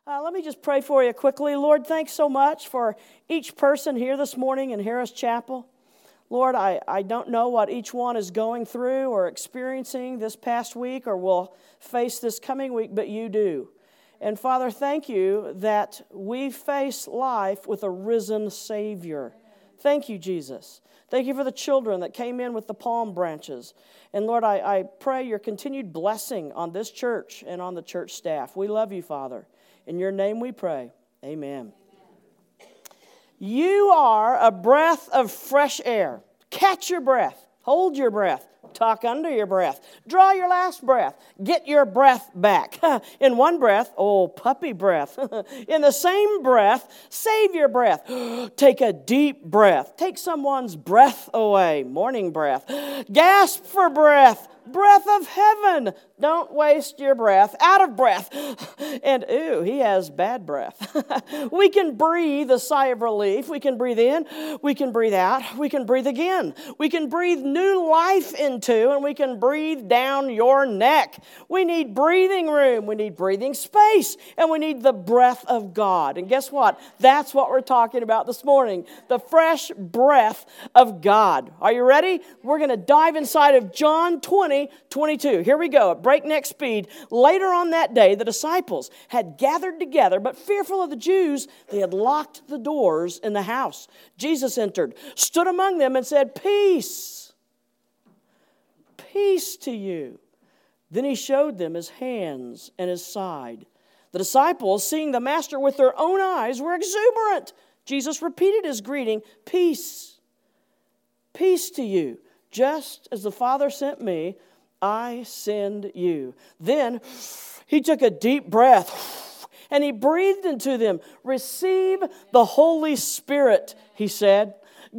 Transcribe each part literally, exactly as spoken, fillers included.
Uh, let me just pray for you quickly. Lord, thanks so much for each person here this morning in Harris Chapel. Lord, I, I don't know what each one is going through or experiencing this past week or will face this coming week, but you do. And Father, thank you that we face life with a risen Savior. Thank you, Jesus. Thank you for the children that came in with the palm branches. And Lord, I, I pray your continued blessing on this church and on the church staff. We love you, Father. In your name we pray. Amen. Amen. You are a breath of fresh air. Catch your breath. Hold your breath. Talk under your breath. Draw your last breath. Get your breath back. In one breath, oh, puppy breath. In the same breath, save your breath. Take a deep breath. Take someone's breath away. Morning breath. Gasp for breath. Breath of heaven. Don't waste your breath. Out of breath. And, ooh, he has bad breath. We can breathe a sigh of relief. We can breathe in. We can breathe out. We can breathe again. We can breathe new life into, and we can breathe down your neck. We need breathing room. We need breathing space. And we need the breath of God. And guess what? That's what we're talking about this morning. The fresh breath of God. Are you ready? We're going to dive inside of John twenty, twenty-two. Here we go. Breakneck speed. Later on that day, the disciples had gathered together, but fearful of the Jews, they had locked the doors in the house. Jesus entered, stood among them, and said, "Peace, peace to you." Then he showed them his hands and his side. The disciples, seeing the master with their own eyes, were exuberant. Jesus repeated his greeting, "Peace, peace to you. Just as the Father sent me, I send you." Then he took a deep breath and he breathed into them. "Receive the Holy Spirit," he said.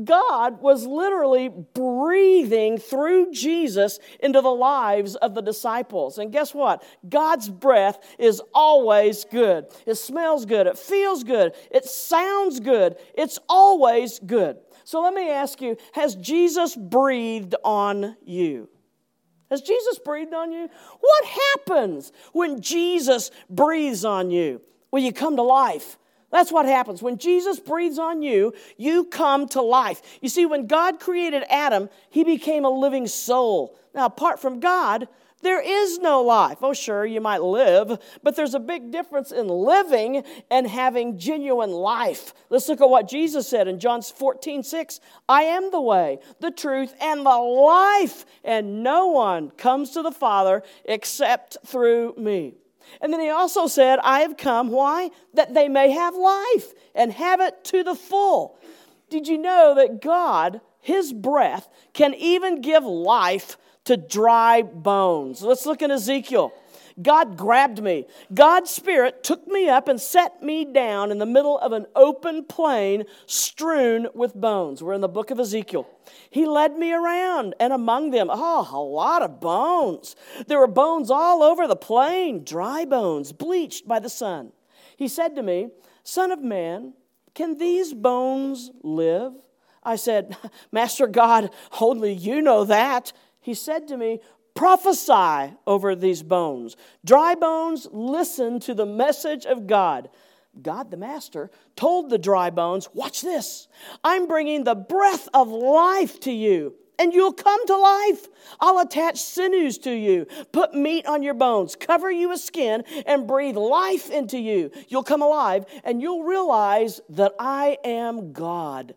God was literally breathing through Jesus into the lives of the disciples. And guess what? God's breath is always good. It smells good. It feels good. It sounds good. It's always good. So let me ask you, has Jesus breathed on you? Has Jesus breathed on you? What happens when Jesus breathes on you? Well, you come to life. That's what happens. When Jesus breathes on you, you come to life. You see, when God created Adam, he became a living soul. Now, apart from God, there is no life. Oh, sure, you might live, but there's a big difference in living and having genuine life. Let's look at what Jesus said in John fourteen six. "I am the way, the truth, and the life, and no one comes to the Father except through me." And then he also said, "I have come," why? "That they may have life and have it to the full." Did you know that God, his breath, can even give life to dry bones? Let's look at Ezekiel. God grabbed me. God's Spirit took me up and set me down in the middle of an open plain strewn with bones. We're in the book of Ezekiel. He led me around, and among them, oh, a lot of bones. There were bones all over the plain, dry bones, bleached by the sun. He said to me, "Son of man, can these bones live?" I said, "Master God, only you know that." He said to me, "Prophesy over these bones. Dry bones, listen to the message of God." God, the master, told the dry bones, watch this. "I'm bringing the breath of life to you, and you'll come to life. I'll attach sinews to you, put meat on your bones, cover you with skin, and breathe life into you. You'll come alive, and you'll realize that I am God."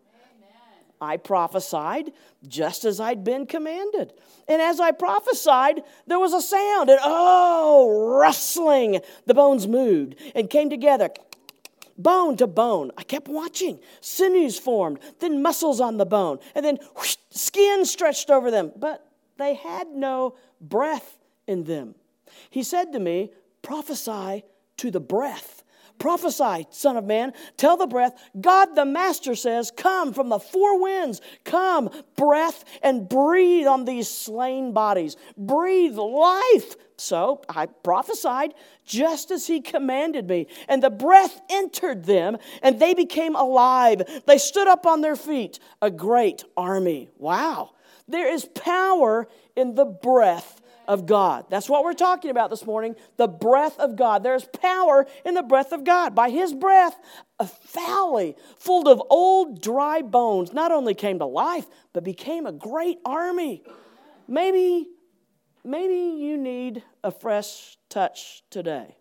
I prophesied just as I'd been commanded. And as I prophesied, there was a sound, and oh, rustling. The bones moved and came together, bone to bone. I kept watching. Sinews formed, then muscles on the bone, and then whoosh, skin stretched over them. But they had no breath in them. He said to me, "Prophesy to the breath. Prophesy, son of man, tell the breath, God the master says, come from the four winds, come, breath, and breathe on these slain bodies. Breathe life." So I prophesied just as he commanded me, and the breath entered them, and they became alive. They stood up on their feet, a great army. Wow. There is power in the breath of God. That's what we're talking about this morning, the breath of God. There's power in the breath of God. By His breath, a valley full of old dry bones not only came to life, but became a great army. Maybe, maybe you need a fresh touch today.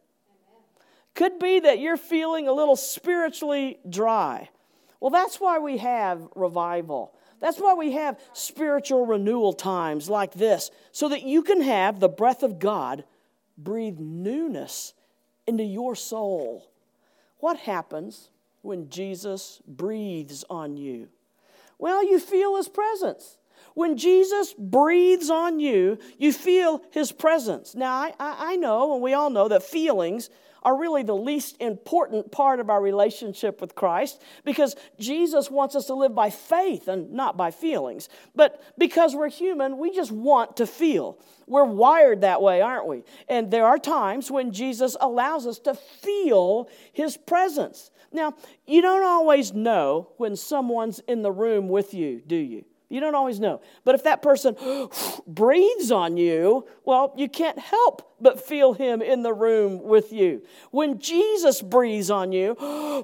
Could be that you're feeling a little spiritually dry. Well, that's why we have revival. That's why we have spiritual renewal times like this, so that you can have the breath of God breathe newness into your soul. What happens when Jesus breathes on you? Well, you feel His presence. When Jesus breathes on you, you feel His presence. Now, I, I know, and we all know, that feelings are really the least important part of our relationship with Christ, because Jesus wants us to live by faith and not by feelings. But because we're human, we just want to feel. We're wired that way, aren't we? And there are times when Jesus allows us to feel His presence. Now, you don't always know when someone's in the room with you, do you? You don't always know. But if that person breathes on you, well, you can't help but feel Him in the room with you. When Jesus breathes on you,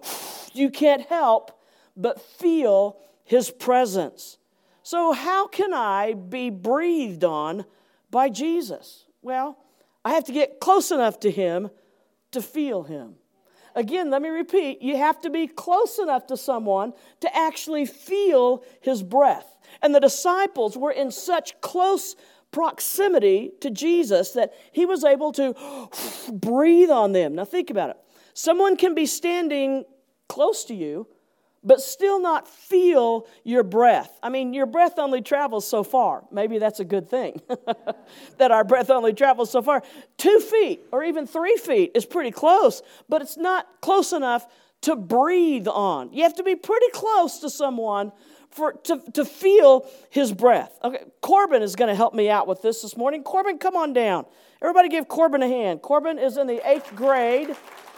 you can't help but feel His presence. So how can I be breathed on by Jesus? Well, I have to get close enough to Him to feel Him. Again, let me repeat, you have to be close enough to someone to actually feel His breath. And the disciples were in such close proximity to Jesus that He was able to breathe on them. Now think about it. Someone can be standing close to you, but still not feel your breath. I mean, your breath only travels so far. Maybe that's a good thing, that our breath only travels so far. Two feet or even three feet is pretty close, but it's not close enough to breathe on. You have to be pretty close to someone for to, to feel His breath. Okay, Corbin is going to help me out with this this morning. Corbin, come on down. Everybody give Corbin a hand. Corbin is in the eighth grade.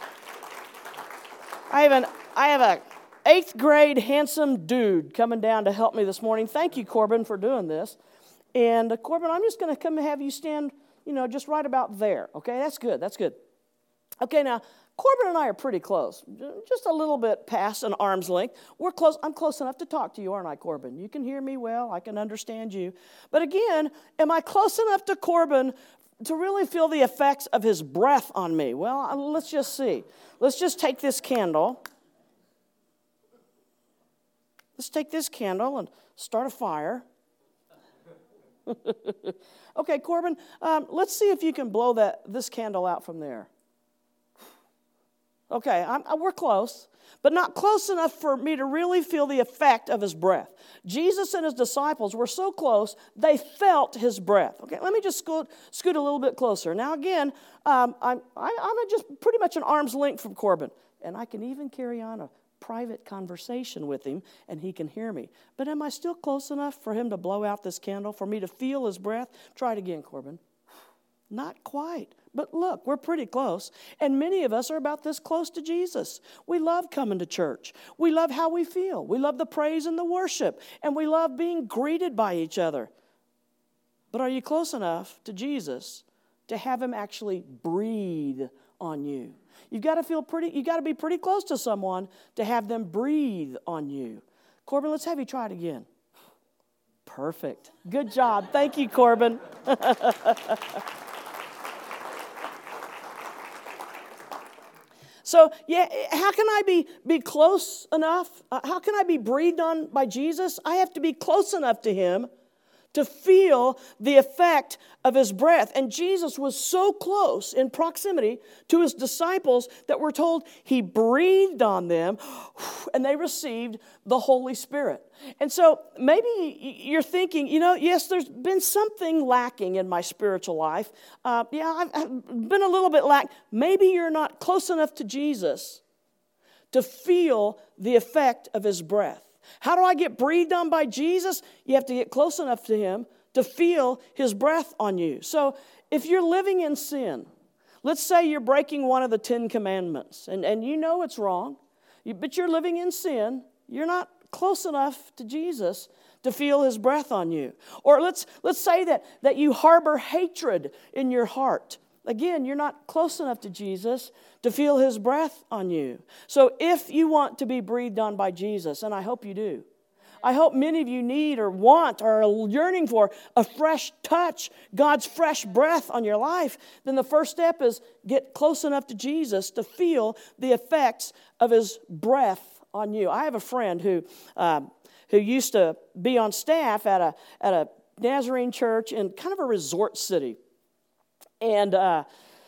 I have an I have a eighth grade handsome dude coming down to help me this morning. Thank you, Corbin, for doing this. And uh, Corbin, I'm just going to come and have you stand, you know, just right about there. Okay, that's good. That's good. Okay, now, Corbin and I are pretty close, just a little bit past an arm's length. We're close. I'm close enough to talk to you, aren't I, Corbin? You can hear me well. I can understand you. But again, am I close enough to Corbin to really feel the effects of his breath on me? Well, let's just see. Let's just take this candle. Let's take this candle and start a fire. Okay, Corbin, um, let's see if you can blow that this candle out from there. Okay, I'm, we're close, but not close enough for me to really feel the effect of His breath. Jesus and His disciples were so close, they felt His breath. Okay, let me just scoot, scoot a little bit closer. Now again, um, I'm, I, I'm just pretty much an arm's length from Corbin, and I can even carry on a private conversation with him, and he can hear me. But am I still close enough for him to blow out this candle, for me to feel his breath? Try it again, Corbin. Not quite. But look, we're pretty close. And many of us are about this close to Jesus. We love coming to church. We love how we feel. We love the praise and the worship. And we love being greeted by each other. But are you close enough to Jesus to have Him actually breathe on you? You've got to feel pretty, you've got to be pretty close to someone to have them breathe on you. Corbin, let's have you try it again. Perfect. Good job. Thank you, Corbin. So, yeah, how can I be, be close enough? Uh, how can I be breathed on by Jesus? I have to be close enough to Him to feel the effect of His breath. And Jesus was so close in proximity to His disciples that we're told He breathed on them and they received the Holy Spirit. And so maybe you're thinking, you know, yes, there's been something lacking in my spiritual life. Uh, yeah, I've, I've been a little bit lack. Maybe you're not close enough to Jesus to feel the effect of His breath. How do I get breathed on by Jesus? You have to get close enough to Him to feel His breath on you. So if you're living in sin, let's say you're breaking one of the Ten Commandments, and, and you know it's wrong, but you're living in sin, you're not close enough to Jesus to feel his breath on you. Or let's let's say that, that you harbor hatred in your heart. Again, you're not close enough to Jesus to feel his breath on you. So if you want to be breathed on by Jesus, and I hope you do, I hope many of you need or want or are yearning for a fresh touch, God's fresh breath on your life, then the first step is get close enough to Jesus to feel the effects of his breath on you. I have a friend who uh, who used to be on staff at a at a Nazarene church in kind of a resort city. And uh,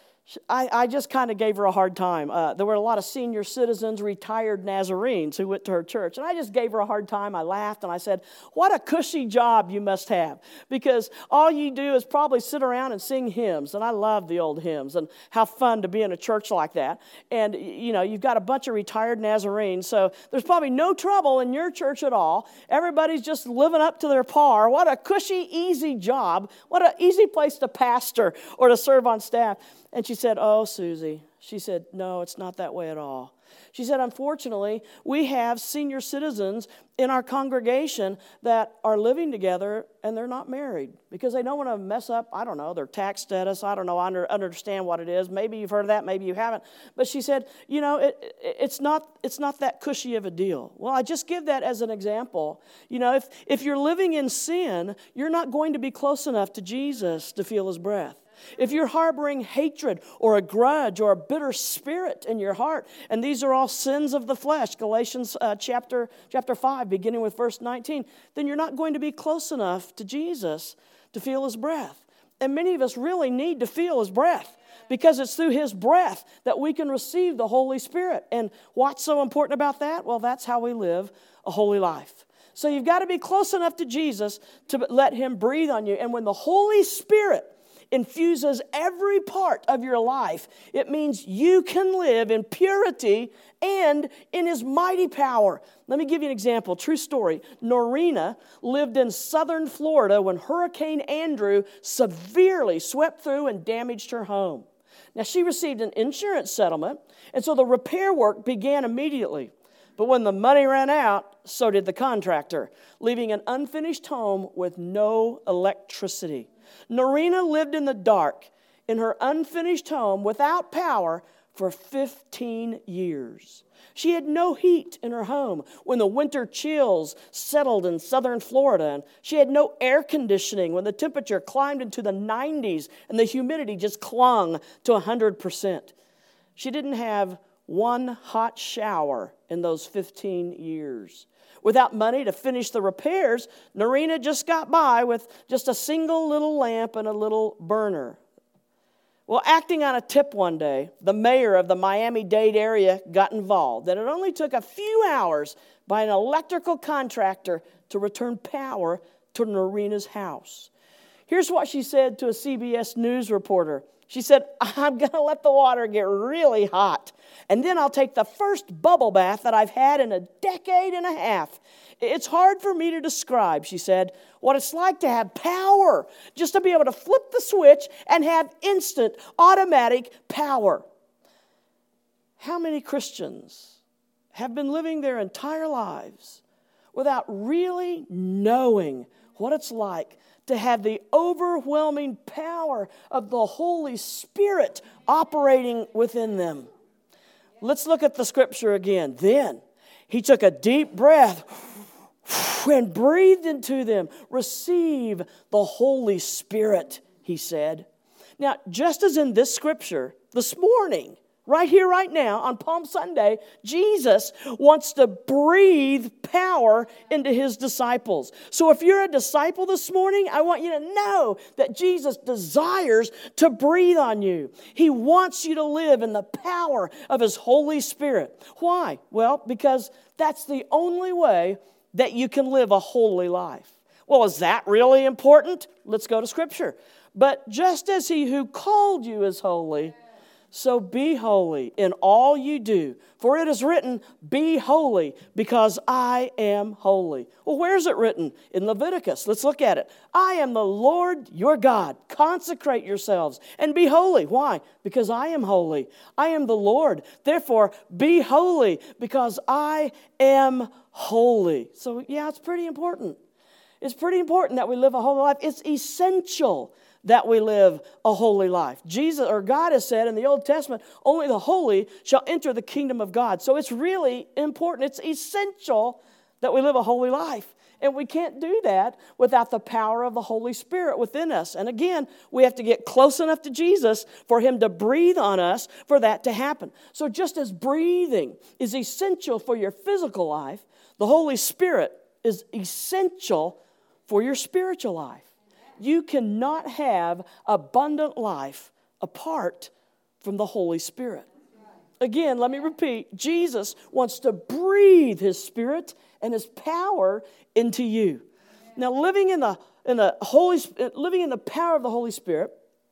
I, I just kind of gave her a hard time. Uh, there were a lot of senior citizens, retired Nazarenes who went to her church. And I just gave her a hard time. I laughed and I said, what a cushy job you must have. Because all you do is probably sit around and sing hymns. And I love the old hymns and how fun to be in a church like that. And, you know, you've got a bunch of retired Nazarenes. So there's probably no trouble in your church at all. Everybody's just living up to their par. What a cushy, easy job. What an easy place to pastor or to serve on staff. And she said, oh, Susie. She said, no, it's not that way at all. She said, unfortunately, we have senior citizens in our congregation that are living together and they're not married because they don't want to mess up, I don't know, their tax status. I don't know, I under, understand what it is. Maybe you've heard of that, maybe you haven't. But she said, you know, it, it, it's not it's not that cushy of a deal. Well, I just give that as an example. You know, if, if you're living in sin, you're not going to be close enough to Jesus to feel his breath. If you're harboring hatred or a grudge or a bitter spirit in your heart, and these are all sins of the flesh, Galatians uh, chapter, chapter five, beginning with verse nineteen, then you're not going to be close enough to Jesus to feel his breath. And many of us really need to feel his breath because it's through his breath that we can receive the Holy Spirit. And what's so important about that? Well, that's how we live a holy life. So you've got to be close enough to Jesus to let him breathe on you. And when the Holy Spirit infuses every part of your life, it means you can live in purity and in his mighty power. Let me give you an example. True story. Norina lived in southern Florida when Hurricane Andrew severely swept through and damaged her home. Now, she received an insurance settlement, and so the repair work began immediately. But when the money ran out, so did the contractor, leaving an unfinished home with no electricity. Norina lived in the dark in her unfinished home without power for fifteen years. She had no heat in her home when the winter chills settled in southern Florida. And she had no air conditioning when the temperature climbed into the nineties and the humidity just clung to one hundred percent. She didn't have one hot shower in those fifteen years. Without money to finish the repairs, Norina just got by with just a single little lamp and a little burner. Well, acting on a tip one day, the mayor of the Miami-Dade area got involved, and it only took a few hours by an electrical contractor to return power to Norina's house. Here's what she said to a C B S News reporter. She said, I'm going to let the water get really hot, and then I'll take the first bubble bath that I've had in a decade and a half. It's hard for me to describe, she said, what it's like to have power, just to be able to flip the switch and have instant, automatic power. How many Christians have been living their entire lives without really knowing what it's like to have the overwhelming power of the Holy Spirit operating within them? Let's look at the scripture again. Then he took a deep breath and breathed into them. Receive the Holy Spirit, he said. Now, just as in this scripture, this morning, right here, right now, on Palm Sunday, Jesus wants to breathe power into his disciples. So if you're a disciple this morning, I want you to know that Jesus desires to breathe on you. He wants you to live in the power of his Holy Spirit. Why? Well, because that's the only way that you can live a holy life. Well, is that really important? Let's go to Scripture. But just as he who called you is holy, so be holy in all you do. For it is written, be holy, because I am holy. Well, where is it written? In Leviticus. Let's look at it. I am the Lord your God. Consecrate yourselves and be holy. Why? Because I am holy. I am the Lord. Therefore, be holy, because I am holy. So, yeah, it's pretty important. It's pretty important that we live a holy life. It's essential that we live a holy life. Jesus or God has said in the Old Testament, only the holy shall enter the kingdom of God. So it's really important. It's essential that we live a holy life. And we can't do that without the power of the Holy Spirit within us. And again, we have to get close enough to Jesus for Him to breathe on us for that to happen. So just as breathing is essential for your physical life, the Holy Spirit is essential for your spiritual life. You cannot have abundant life apart from the Holy Spirit. Again, let me repeat, Jesus wants to breathe His Spirit and His power into you. Now, living in the in the Holy living in the power of the Holy Spirit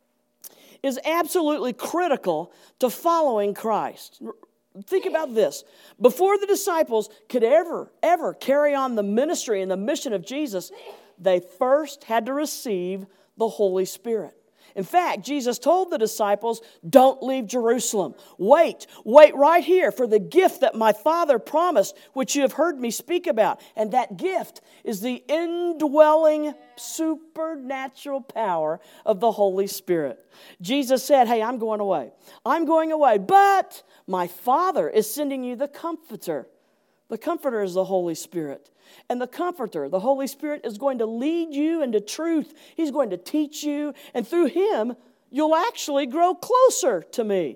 is absolutely critical to following Christ. Think about this. Before the disciples could ever, ever carry on the ministry and the mission of Jesus, they first had to receive the Holy Spirit. In fact, Jesus told the disciples, don't leave Jerusalem. Wait, wait right here for the gift that my Father promised, which you have heard me speak about. And that gift is the indwelling supernatural power of the Holy Spirit. Jesus said, hey, I'm going away. I'm going away, but my Father is sending you the Comforter. The Comforter is the Holy Spirit. And the Comforter, the Holy Spirit, is going to lead you into truth. He's going to teach you. And through Him, you'll actually grow closer to me.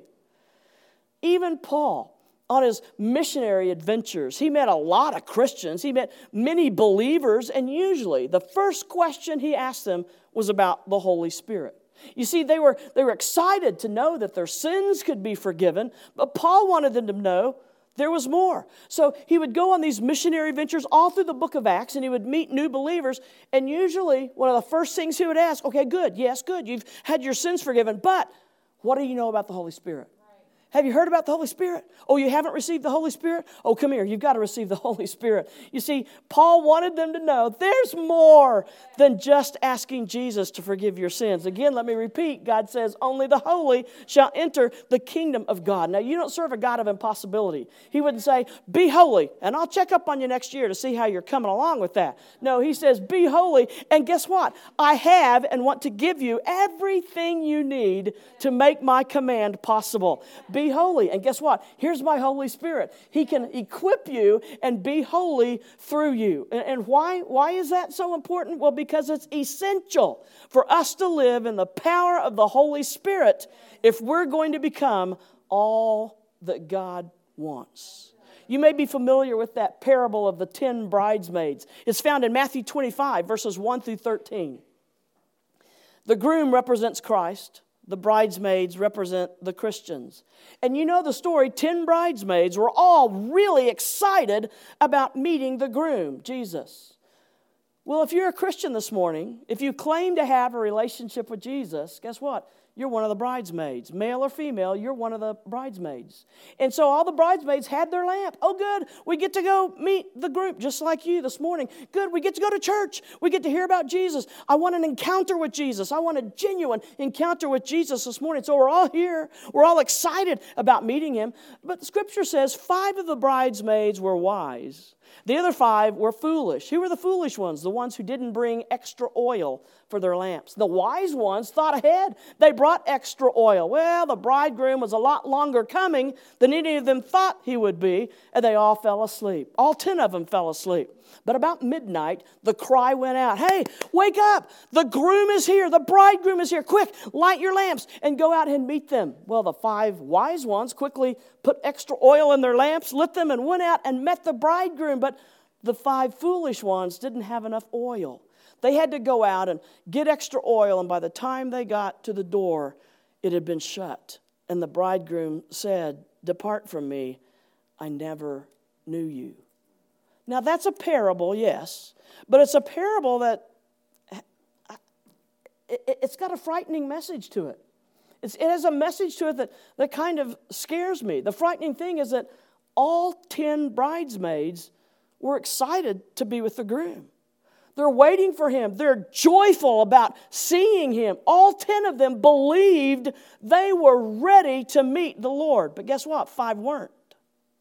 Even Paul, on his missionary adventures, he met a lot of Christians. He met many believers. And usually, the first question he asked them was about the Holy Spirit. You see, they were, they were excited to know that their sins could be forgiven. But Paul wanted them to know there was more. So he would go on these missionary ventures all through the book of Acts, and he would meet new believers. And usually, one of the first things he would ask, okay, good, yes, good, you've had your sins forgiven, but what do you know about the Holy Spirit? Have you heard about the Holy Spirit? Oh, you haven't received the Holy Spirit? Oh, come here. You've got to receive the Holy Spirit. You see, Paul wanted them to know there's more than just asking Jesus to forgive your sins. Again, let me repeat. God says, only the holy shall enter the kingdom of God. Now, you don't serve a God of impossibility. He wouldn't say, be holy, and I'll check up on you next year to see how you're coming along with that. No, He says, be holy, and guess what? I have and want to give you everything you need to make my command possible. Be holy. And guess what? Here's my Holy Spirit. He can equip you and be holy through you. And, and why, why is that so important? Well, because it's essential for us to live in the power of the Holy Spirit if we're going to become all that God wants. You may be familiar with that parable of the ten bridesmaids. It's found in Matthew twenty-five, verses one through thirteen. The groom represents Christ. The bridesmaids represent the Christians. And you know the story, ten bridesmaids were all really excited about meeting the groom, Jesus. Well, if you're a Christian this morning, if you claim to have a relationship with Jesus, guess what? You're one of the bridesmaids. Male or female, you're one of the bridesmaids. And so all the bridesmaids had their lamp. Oh, good, we get to go meet the group just like you this morning. Good, we get to go to church. We get to hear about Jesus. I want an encounter with Jesus. I want a genuine encounter with Jesus this morning. So we're all here. We're all excited about meeting Him. But the Scripture says five of the bridesmaids were wise. The other five were foolish. Who were the foolish ones? The ones who didn't bring extra oil for their lamps. The wise ones thought ahead. They brought extra oil. Well, the bridegroom was a lot longer coming than any of them thought he would be, and they all fell asleep. All ten of them fell asleep. But about midnight, the cry went out, hey, wake up! The groom is here. The bridegroom is here. Quick, light your lamps and go out and meet them. Well, the five wise ones quickly put extra oil in their lamps, lit them, and went out and met the bridegroom. But the five foolish ones didn't have enough oil. They had to go out and get extra oil, and by the time they got to the door, it had been shut. And the bridegroom said, depart from me, I never knew you. Now, that's a parable, yes, but it's a parable that, it's got a frightening message to it. It's, it has a message to it that, that kind of scares me. The frightening thing is that all ten bridesmaids were excited to be with the groom. They're waiting for him. They're joyful about seeing him. All ten of them believed they were ready to meet the Lord. But guess what? Five weren't.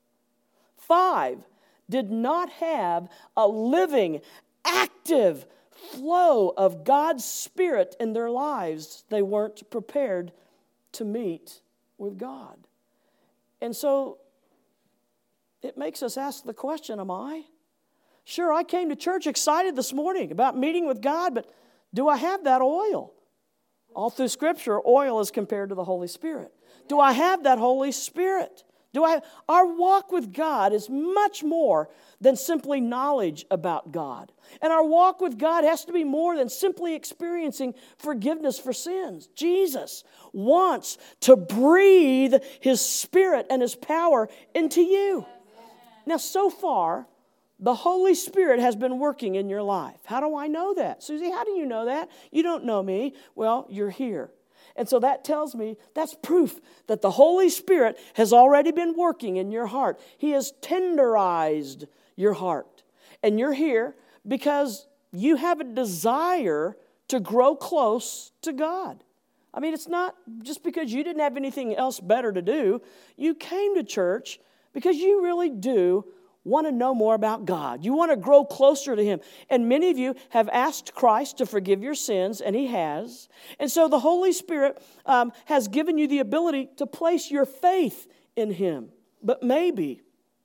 Five did not have a living, active flow of God's Spirit in their lives, they weren't prepared to meet with God. And so it makes us ask the question, am I? Sure, I came to church excited this morning about meeting with God, but do I have that oil? All through Scripture, oil is compared to the Holy Spirit. Do I have that Holy Spirit? Do I? Our walk with God is much more than simply knowledge about God. And our walk with God has to be more than simply experiencing forgiveness for sins. Jesus wants to breathe His Spirit and His power into you. Now, so far, the Holy Spirit has been working in your life. How do I know that? Susie, how do you know that? You don't know me. Well, you're here. And so that tells me, that's proof that the Holy Spirit has already been working in your heart. He has tenderized your heart. And you're here because you have a desire to grow close to God. I mean, it's not just because you didn't have anything else better to do. You came to church because you really do want to know more about God. You want to grow closer to Him. And many of you have asked Christ to forgive your sins, and He has. And so the Holy Spirit um, has given you the ability to place your faith in Him. But maybe,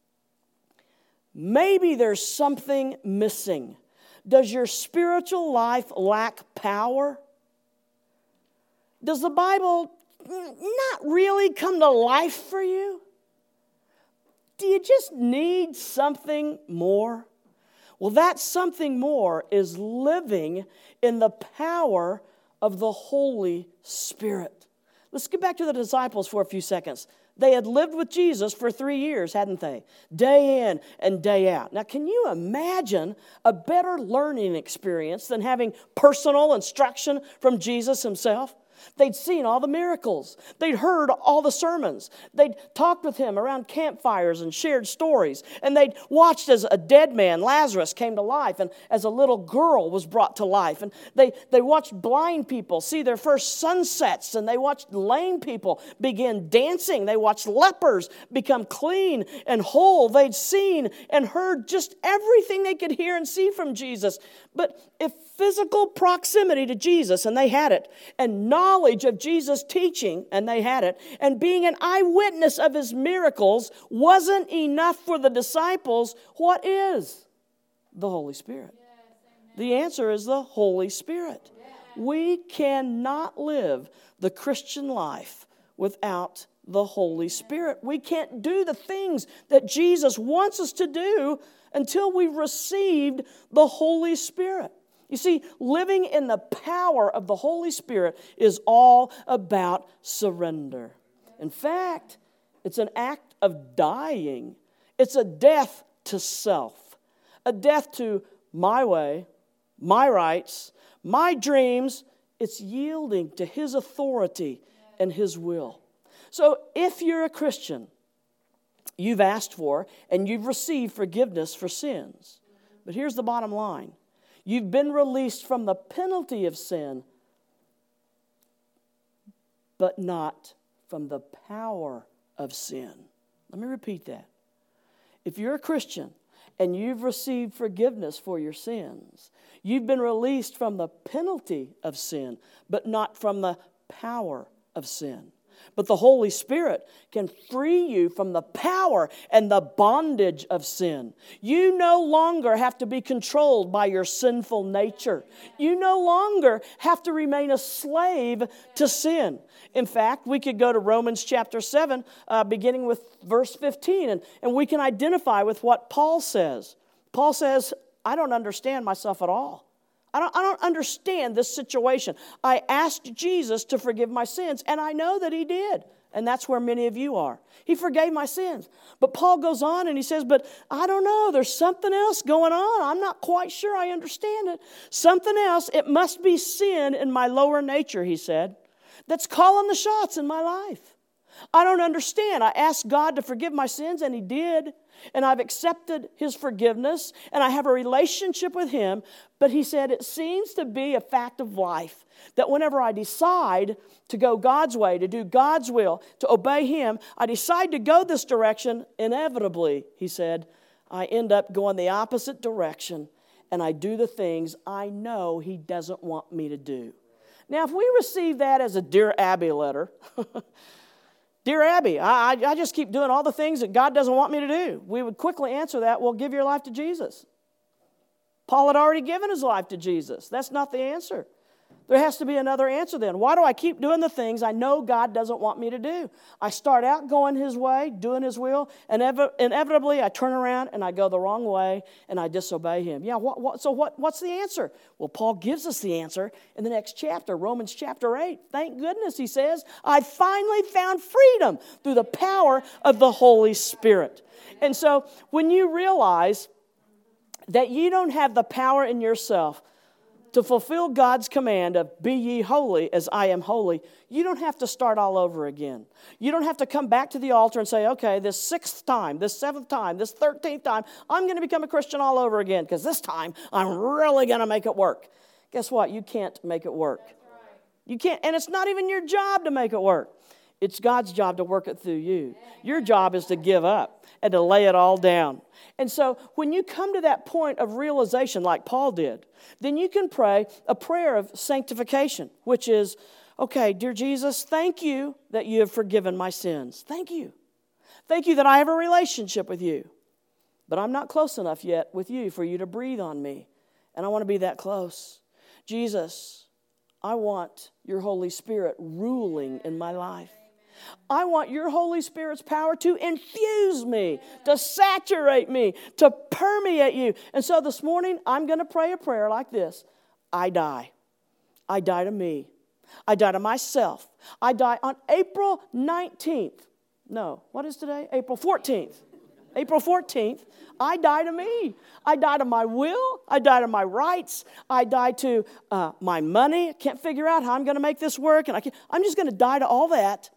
maybe there's something missing. Does your spiritual life lack power? Does the Bible not really come to life for you? Do you just need something more? Well, that something more is living in the power of the Holy Spirit. Let's get back to the disciples for a few seconds. They had lived with Jesus for three years, hadn't they? Day in and day out. Now, can you imagine a better learning experience than having personal instruction from Jesus Himself? They'd seen all the miracles. They'd heard all the sermons. They'd talked with Him around campfires and shared stories. And they'd watched as a dead man, Lazarus, came to life, and as a little girl was brought to life. And they, they watched blind people see their first sunsets, and they watched lame people begin dancing. They watched lepers become clean and whole. They'd seen and heard just everything they could hear and see from Jesus. But if physical proximity to Jesus, and they had it, and knowledge of Jesus' teaching, and they had it, and being an eyewitness of His miracles wasn't enough for the disciples, what is the Holy Spirit? Yes, the answer is the Holy Spirit. Yes. We cannot live the Christian life without the Holy Spirit. We can't do the things that Jesus wants us to do until we've received the Holy Spirit. You see, living in the power of the Holy Spirit is all about surrender. In fact, it's an act of dying. It's a death to self, a death to my way, my rights, my dreams. It's yielding to His authority and His will. So if you're a Christian, you've asked for and you've received forgiveness for sins. But here's the bottom line. You've been released from the penalty of sin, but not from the power of sin. Let me repeat that. If you're a Christian and you've received forgiveness for your sins, you've been released from the penalty of sin, but not from the power of sin. But the Holy Spirit can free you from the power and the bondage of sin. You no longer have to be controlled by your sinful nature. You no longer have to remain a slave to sin. In fact, we could go to Romans chapter seven, uh, beginning with verse fifteen, and, and we can identify with what Paul says. Paul says, I don't understand myself at all. I don't, I don't understand this situation. I asked Jesus to forgive my sins, and I know that He did. And that's where many of you are. He forgave my sins. But Paul goes on and he says, but I don't know. There's something else going on. I'm not quite sure I understand it. Something else. It must be sin in my lower nature, he said, that's calling the shots in my life. I don't understand. I asked God to forgive my sins, and He did. And I've accepted His forgiveness, and I have a relationship with Him. But he said, it seems to be a fact of life that whenever I decide to go God's way, to do God's will, to obey Him, I decide to go this direction, inevitably, he said, I end up going the opposite direction. and I do the things I know He doesn't want me to do. Now, if we receive that as a Dear Abby letter, Dear Abby, I, I just keep doing all the things that God doesn't want me to do, we would quickly answer that, well, give your life to Jesus. Paul had already given his life to Jesus. That's not the answer. There has to be another answer then. Why do I keep doing the things I know God doesn't want me to do? I start out going His way, doing His will, and ev- inevitably I turn around and I go the wrong way and I disobey Him. Yeah, what, what, so what, what's the answer? Well, Paul gives us the answer in the next chapter, Romans chapter eight. Thank goodness, he says, I finally found freedom through the power of the Holy Spirit. And so when you realize that you don't have the power in yourself to fulfill God's command of be ye holy as I am holy, you don't have to start all over again. You don't have to come back to the altar and say, okay, this sixth time, this seventh time, this thirteenth time, I'm going to become a Christian all over again because this time I'm really going to make it work. Guess what? You can't make it work. You can't, and it's not even your job to make it work. It's God's job to work it through you. Your job is to give up and to lay it all down. And so when you come to that point of realization like Paul did, then you can pray a prayer of sanctification, which is, okay, dear Jesus, thank you that you have forgiven my sins. Thank you. Thank you that I have a relationship with you. But I'm not close enough yet with you for you to breathe on me. And I want to be that close. Jesus, I want your Holy Spirit ruling in my life. I want your Holy Spirit's power to infuse me, to saturate me, to permeate you. And so this morning, I'm going to pray a prayer like this. I die. I die to me. I die to myself. I die on April nineteenth. No, what is today? April fourteenth. April fourteenth. I die to me. I die to my will. I die to my rights. I die to uh, my money. I can't figure out how I'm going to make this work. And I can't, I'm just going to die to all that.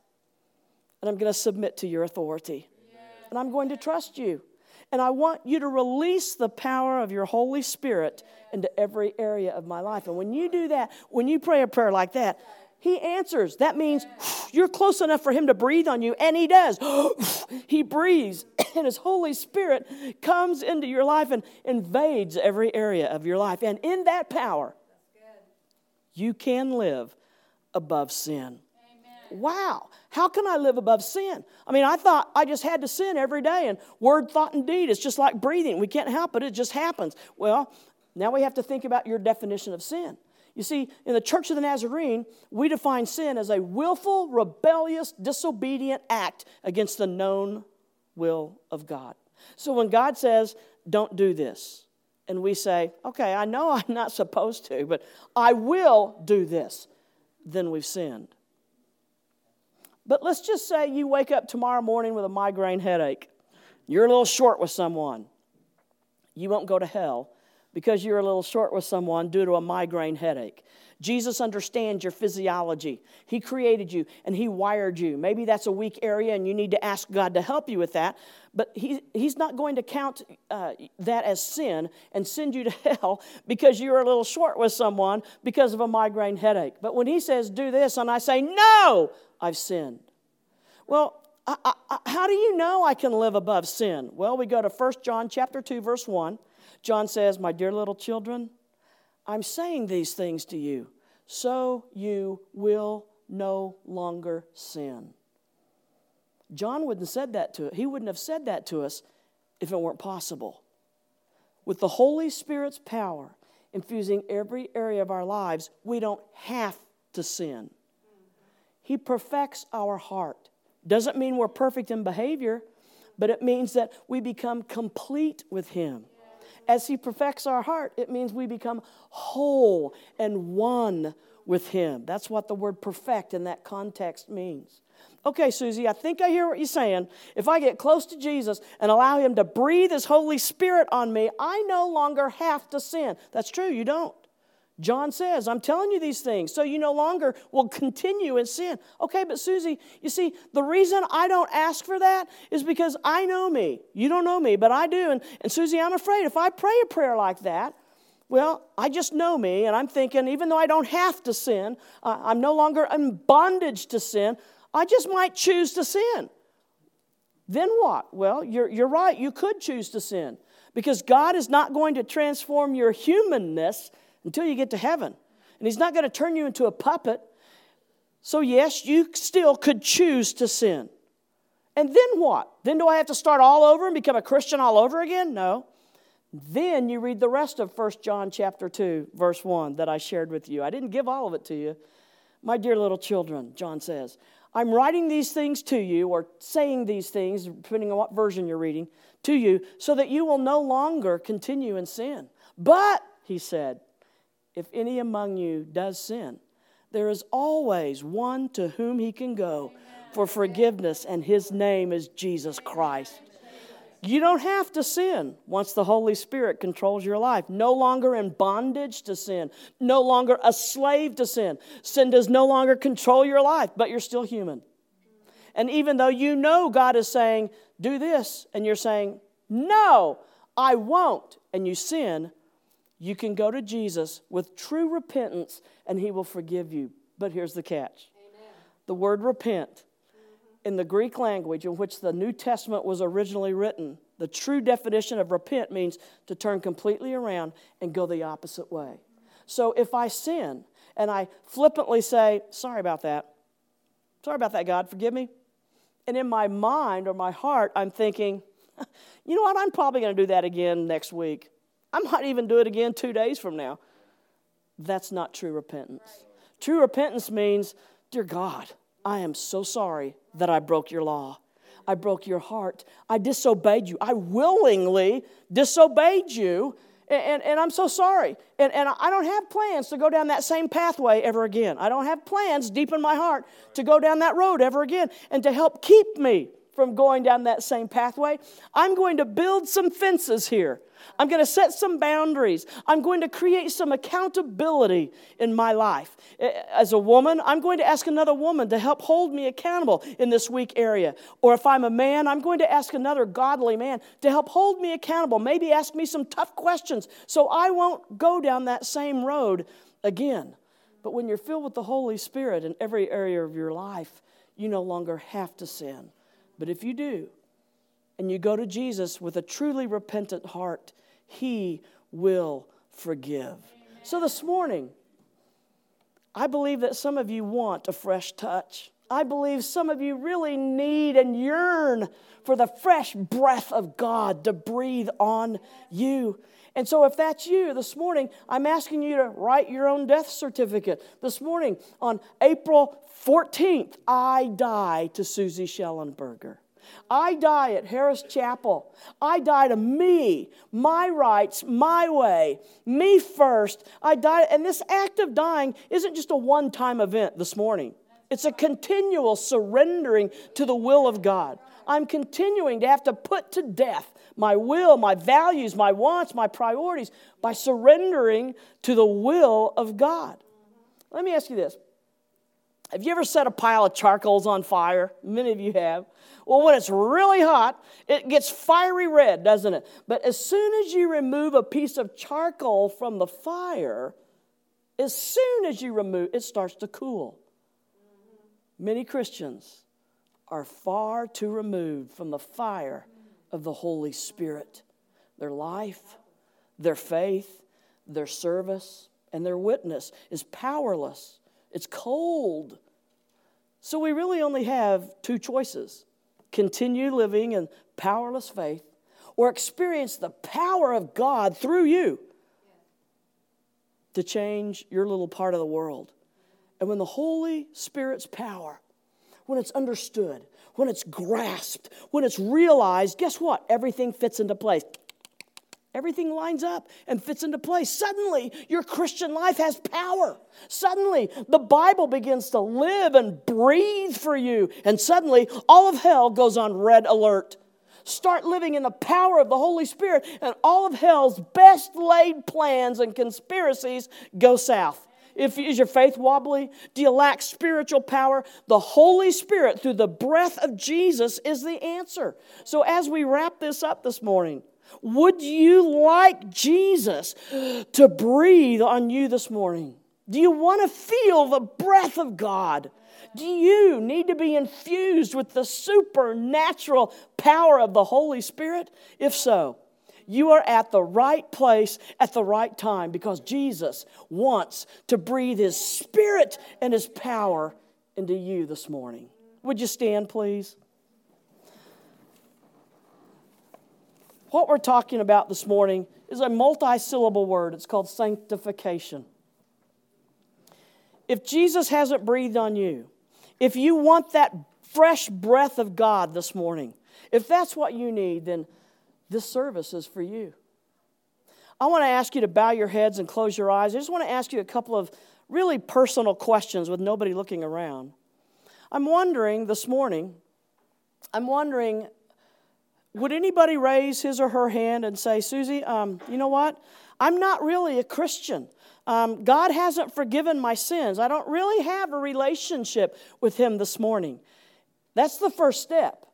And I'm going to submit to your authority. And I'm going to trust you. And I want you to release the power of your Holy Spirit into every area of my life. And when you do that, when you pray a prayer like that, He answers. That means you're close enough for Him to breathe on you, and He does. He breathes, and His Holy Spirit comes into your life and invades every area of your life. And in that power, you can live above sin. Wow, how can I live above sin? I mean, I thought I just had to sin every day, and word, thought, and deed, it's just like breathing. We can't help it, it just happens. Well, now we have to think about your definition of sin. You see, in the Church of the Nazarene, we define sin as a willful, rebellious, disobedient act against the known will of God. So when God says, don't do this, and we say, okay, I know I'm not supposed to, but I will do this, then we've sinned. But let's just say you wake up tomorrow morning with a migraine headache. You're a little short with someone. You won't go to hell because you're a little short with someone due to a migraine headache. Jesus understands your physiology. He created you and He wired you. Maybe that's a weak area and you need to ask God to help you with that. But he, He's not going to count uh, that as sin and send you to hell because you're a little short with someone because of a migraine headache. But when He says, do this, and I say, no, I've sinned. Well, I, I, how do you know I can live above sin? Well, we go to First John chapter two, verse one. John says, my dear little children, I'm saying these things to you so you will no longer sin. John wouldn't have said that to He wouldn't have said that to us if it weren't possible. With the Holy Spirit's power infusing every area of our lives, we don't have to sin. He perfects our heart. Doesn't mean we're perfect in behavior, but it means that we become complete with Him. As He perfects our heart, it means we become whole and one with Him. That's what the word perfect in that context means. Okay, Susie, I think I hear what you're saying. If I get close to Jesus and allow Him to breathe His Holy Spirit on me, I no longer have to sin. That's true, you don't. John says, I'm telling you these things so you no longer will continue in sin. Okay, but Susie, you see, the reason I don't ask for that is because I know me. You don't know me, but I do. And, and Susie, I'm afraid if I pray a prayer like that, well, I just know me, and I'm thinking, even though I don't have to sin, uh, I'm no longer in bondage to sin, I just might choose to sin. Then what? Well, you're, you're right, you could choose to sin. Because God is not going to transform your humanness until you get to heaven. And He's not going to turn you into a puppet. So yes, you still could choose to sin. And then what? Then do I have to start all over and become a Christian all over again? No. Then you read the rest of First John chapter two, verse one that I shared with you. I didn't give all of it to you. My dear little children, John says, I'm writing these things to you, or saying these things, depending on what version you're reading, to you, so that you will no longer continue in sin. But, he said, if any among you does sin, there is always one to whom he can go for forgiveness, and his name is Jesus Christ. You don't have to sin once the Holy Spirit controls your life. No longer in bondage to sin. No longer a slave to sin. Sin does no longer control your life, but you're still human. And even though you know God is saying, do this, and you're saying, no, I won't, and you sin, you can go to Jesus with true repentance, and He will forgive you. But here's the catch. Amen. The word repent, in the Greek language in which the New Testament was originally written, the true definition of repent means to turn completely around and go the opposite way. So if I sin and I flippantly say, sorry about that, sorry about that, God, forgive me. And in my mind or my heart, I'm thinking, you know what, I'm probably going to do that again next week. I might even do it again two days from now. That's not true repentance. True repentance means, dear God, I am so sorry that I broke your law. I broke your heart. I disobeyed you. I willingly disobeyed you, and, and, and I'm so sorry. And, and I don't have plans to go down that same pathway ever again. I don't have plans deep in my heart to go down that road ever again. And to help keep me from going down that same pathway, I'm going to build some fences here. I'm going to set some boundaries. I'm going to create some accountability in my life. As a woman, I'm going to ask another woman to help hold me accountable in this weak area. Or if I'm a man, I'm going to ask another godly man to help hold me accountable. Maybe ask me some tough questions so I won't go down that same road again. But when you're filled with the Holy Spirit in every area of your life, you no longer have to sin. But if you do, and you go to Jesus with a truly repentant heart, He will forgive. Amen. So this morning, I believe that some of you want a fresh touch. I believe some of you really need and yearn for the fresh breath of God to breathe on you. And so if that's you this morning, I'm asking you to write your own death certificate. This morning, on April fourteenth, I die to Susie Schellenberger. I die at Harris Chapel. I die to me, my rights, my way, me first. I die, and this act of dying isn't just a one-time event this morning. It's a continual surrendering to the will of God. I'm continuing to have to put to death my will, my values, my wants, my priorities by surrendering to the will of God. Let me ask you this. Have you ever set a pile of charcoals on fire? Many of you have. Well, when it's really hot, it gets fiery red, doesn't it? But as soon as you remove a piece of charcoal from the fire, as soon as you remove it, starts to cool. Many Christians are far too removed from the fire of the Holy Spirit. Their life, their faith, their service, and their witness is powerless. It's cold. So we really only have two choices. Continue living in powerless faith, or experience the power of God through you to change your little part of the world. And when the Holy Spirit's power, when it's understood, when it's grasped, when it's realized, guess what? Everything fits into place. Everything lines up and fits into place. Suddenly, your Christian life has power. Suddenly, the Bible begins to live and breathe for you. And suddenly, all of hell goes on red alert. Start living in the power of the Holy Spirit, and all of hell's best laid plans and conspiracies go south. If is your faith wobbly? Do you lack spiritual power? The Holy Spirit, through the breath of Jesus, is the answer. So as we wrap this up this morning, would you like Jesus to breathe on you this morning? Do you want to feel the breath of God? Do you need to be infused with the supernatural power of the Holy Spirit? If so, You are at the right place at the right time because Jesus wants to breathe His Spirit and His power into you this morning. Would you stand, please? What we're talking about this morning is a multi-syllable word. It's called sanctification. If Jesus hasn't breathed on you, if you want that fresh breath of God this morning, if that's what you need, then this service is for you. I want to ask you to bow your heads and close your eyes. I just want to ask you a couple of really personal questions with nobody looking around. I'm wondering this morning, I'm wondering, would anybody raise his or her hand and say, Susie, um, you know what? I'm not really a Christian. Um, God hasn't forgiven my sins. I don't really have a relationship with Him this morning. That's the first step.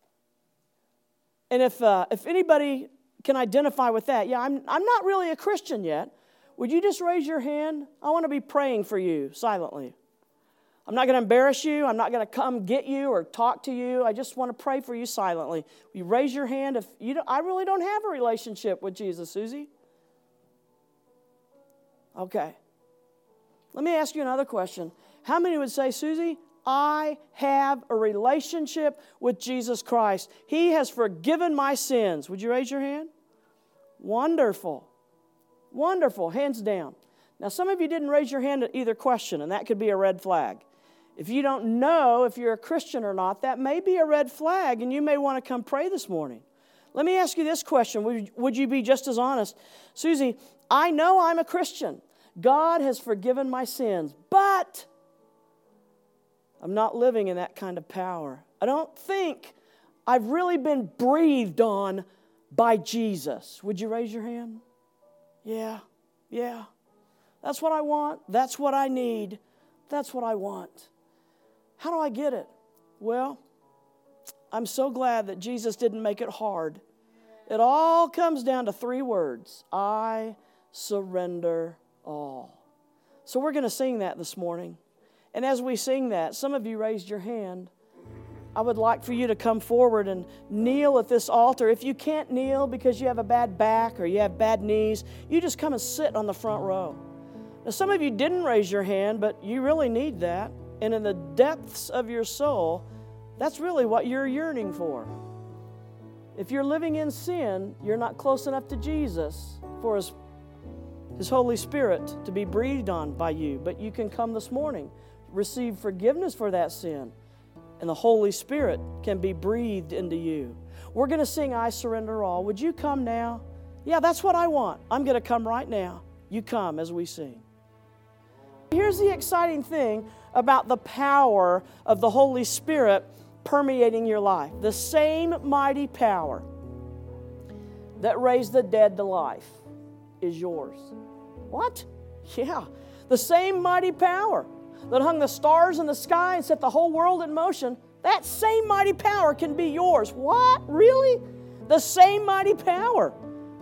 And if uh, if anybody can identify with that, yeah, I'm I'm not really a Christian yet. Would you just raise your hand? I want to be praying for you silently. I'm not going to embarrass you. I'm not going to come get you or talk to you. I just want to pray for you silently. Will you raise your hand if you don't, I really don't have a relationship with Jesus, Susie? Okay. Let me ask you another question. How many would say, Susie, I have a relationship with Jesus Christ. He has forgiven my sins. Would you raise your hand? Wonderful. Wonderful. Hands down. Now, some of you didn't raise your hand at either question, and that could be a red flag. If you don't know if you're a Christian or not, that may be a red flag, and you may want to come pray this morning. Let me ask you this question. Would, would you be just as honest? Susie, I know I'm a Christian. God has forgiven my sins, but I'm not living in that kind of power. I don't think I've really been breathed on by Jesus. Would you raise your hand? Yeah, yeah. That's what I want. That's what I need. That's what I want. How do I get it? Well, I'm so glad that Jesus didn't make it hard. It all comes down to three words. I surrender all. So we're going to sing that this morning. And as we sing that, some of you raised your hand. I would like for you to come forward and kneel at this altar. If you can't kneel because you have a bad back or you have bad knees, you just come and sit on the front row. Now, some of you didn't raise your hand, but you really need that. And in the depths of your soul, that's really what you're yearning for. If you're living in sin, you're not close enough to Jesus for His, His Holy Spirit to be breathed on by you. But you can come this morning, receive forgiveness for that sin, and the Holy Spirit can be breathed into you. We're going to sing I Surrender All. Would you come now? Yeah, that's what I want. I'm going to come right now. You come as we sing. Here's the exciting thing about the power of the Holy Spirit permeating your life. The same mighty power that raised the dead to life is yours. What? Yeah. The same mighty power that hung the stars in the sky and set the whole world in motion, that same mighty power can be yours. What? Really? The same mighty power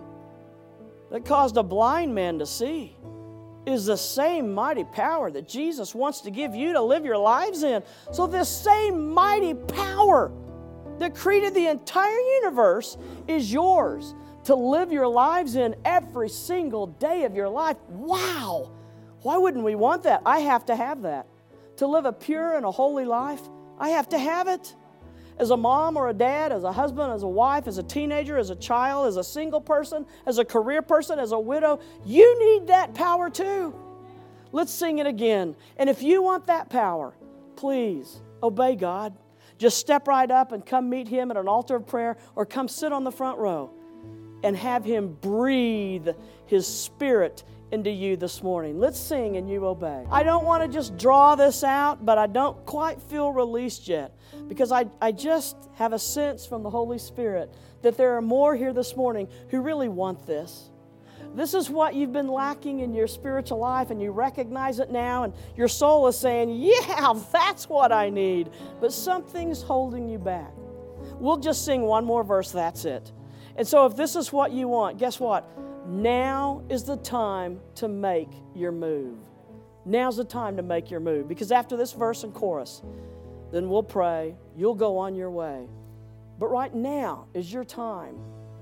that caused a blind man to see is the same mighty power that Jesus wants to give you to live your lives in. So this same mighty power that created the entire universe is yours to live your lives in every single day of your life. Wow! Why wouldn't we want that? I have to have that. To live a pure and a holy life, I have to have it. As a mom or a dad, as a husband, as a wife, as a teenager, as a child, as a single person, as a career person, as a widow, you need that power too. Let's sing it again. And if you want that power, please obey God. Just step right up and come meet Him at an altar of prayer or come sit on the front row and have Him breathe His Spirit into you this morning. Let's sing and you obey. I don't want to just draw this out, but I don't quite feel released yet because I, I just have a sense from the Holy Spirit that there are more here this morning who really want this. This is what you've been lacking in your spiritual life, and you recognize it now, and your soul is saying, yeah, that's what I need. But something's holding you back. We'll just sing one more verse, that's it. And so if this is what you want, guess what? Now is the time to make your move. Now's the time to make your move. Because after this verse and chorus, then we'll pray. You'll go on your way. But right now is your time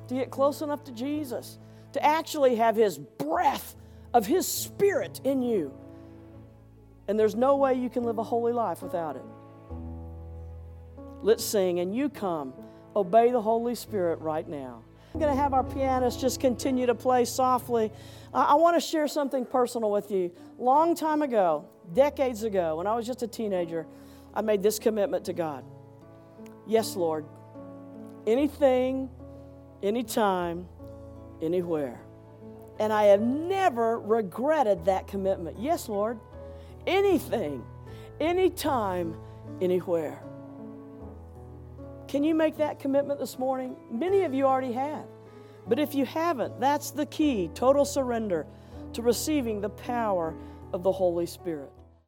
to get close enough to Jesus, to actually have His breath of His Spirit in you. And there's no way you can live a holy life without it. Let's sing, and you come. Obey the Holy Spirit right now. I'm going to have our pianist just continue to play softly. Uh, I want to share something personal with you. Long time ago, decades ago, when I was just a teenager, I made this commitment to God. Yes, Lord, anything, anytime, anywhere. And I have never regretted that commitment. Yes, Lord, anything, anytime, anywhere. Can you make that commitment this morning? Many of you already have. But if you haven't, that's the key, total surrender to receiving the power of the Holy Spirit.